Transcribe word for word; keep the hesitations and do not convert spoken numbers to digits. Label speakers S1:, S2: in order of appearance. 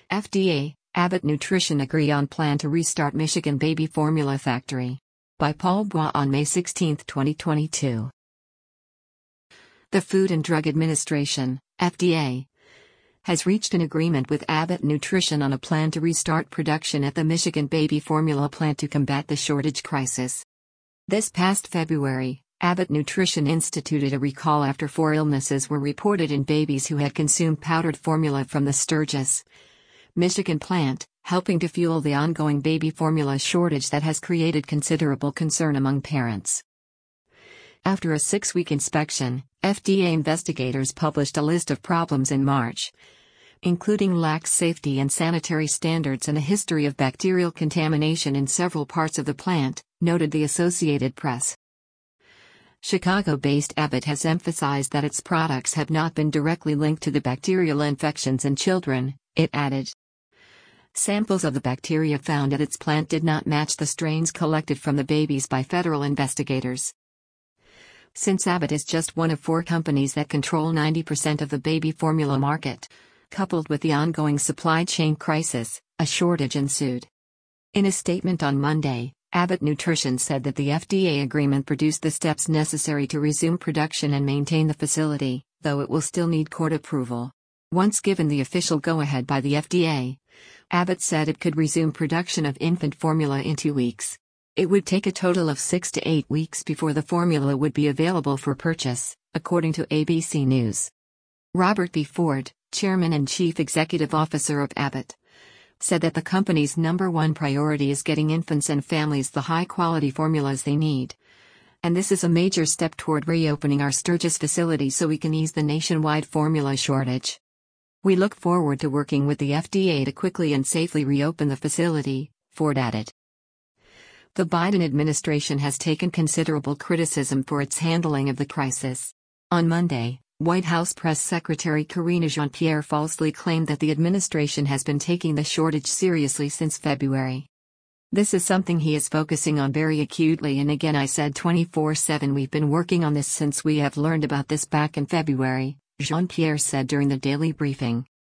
S1: F D A, Abbott Nutrition agree on plan to restart Michigan baby formula factory. By Paul Bois on May sixteenth, twenty twenty-two. The Food and Drug Administration, F D A, has reached an agreement with Abbott Nutrition on a plan to restart production at the Michigan baby formula plant to combat the shortage crisis. This past February, Abbott Nutrition instituted a recall after four illnesses were reported in babies who had consumed powdered formula from the Sturgis, Michigan plant, helping to fuel the ongoing baby formula shortage that has created considerable concern among parents. After a six-week inspection, F D A investigators published a list of problems in March, including lax safety and sanitary standards and a history of bacterial contamination in several parts of the plant, noted the Associated Press. Chicago-based Abbott has emphasized that its products have not been directly linked to the bacterial infections in children, it added. Samples of the bacteria found at its plant did not match the strains collected from the babies by federal investigators. Since Abbott is just one of four companies that control ninety percent of the baby formula market, coupled with the ongoing supply chain crisis, a shortage ensued. In a statement on Monday, Abbott Nutrition said that the F D A agreement produced the steps necessary to resume production and maintain the facility, though it will still need court approval. Once given the official go-ahead by the F D A, Abbott said it could resume production of infant formula in two weeks. It would take a total of six to eight weeks before the formula would be available for purchase, according to A B C News. Robert B. Ford, Chairman and Chief Executive Officer of Abbott, said that the company's number one priority is getting infants and families the high-quality formulas they need. And this is a major step toward reopening our Sturgis facility so we can ease the nationwide formula shortage. We look forward to working with the F D A to quickly and safely reopen the facility, Ford added. The Biden administration has taken considerable criticism for its handling of the crisis. On Monday, White House Press Secretary Karine Jean-Pierre falsely claimed that the administration has been taking the shortage seriously since February. This is something he is focusing on very acutely, and again I said twenty-four seven we've been working on this since we have learned about this back in February, Jean-Pierre said during the daily briefing.